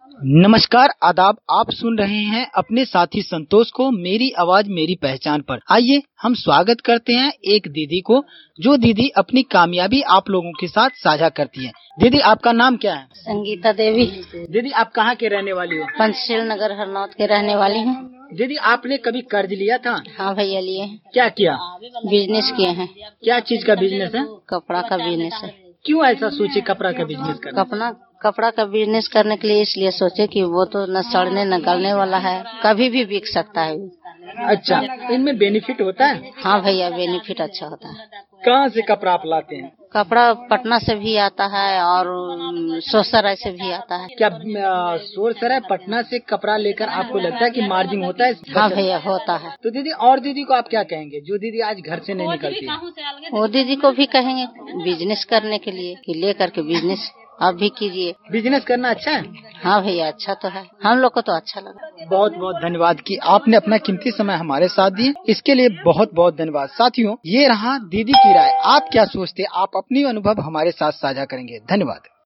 नमस्कार, आदाब। आप सुन रहे हैं अपने साथी संतोष को मेरी आवाज मेरी पहचान पर। आइए हम स्वागत करते हैं एक दीदी को, जो दीदी अपनी कामयाबी आप लोगों के साथ साझा करती है। दीदी, आपका नाम क्या है? संगीता देवी। दीदी, आप कहाँ के रहने वाली हो? पंचशील नगर हरनौत के रहने वाली हूँ। दीदी, आपने कभी कर्ज लिया था? हाँ भैया, लिए हैं। क्या किया? बिजनेस किए हैं। क्या चीज का बिजनेस है? कपड़ा का बिजनेस है। क्यों ऐसा सोचे कपड़ा का बिजनेस करना? कपड़ा का बिजनेस करने के लिए इसलिए सोचे कि वो तो न सड़ने न गलने वाला है, कभी भी बिक सकता है। अच्छा, इनमें बेनिफिट होता है? हाँ भैया, बेनिफिट अच्छा होता है। कहाँ से कपड़ा आप लाते हैं? कपड़ा पटना से भी आता है और सोसराय से भी आता है। क्या सोरसराय पटना से कपड़ा लेकर आपको लगता है कि मार्जिन होता है? हाँ भैया, होता है। तो दीदी, और दीदी को आप क्या कहेंगे जो दीदी आज घर से नहीं निकलती है? वो दीदी को भी कहेंगे बिजनेस करने के लिए कि लेकर के बिजनेस आप भी कीजिए। बिजनेस करना अच्छा है? हाँ भैया, अच्छा तो है, हम लोग को तो अच्छा लगा। बहुत बहुत धन्यवाद कि आपने अपना कीमती समय हमारे साथ दिए, इसके लिए बहुत बहुत धन्यवाद। साथियों, ये रहा दीदी की राय। आप क्या सोचते, आप अपनी अनुभव हमारे साथ साझा करेंगे। धन्यवाद।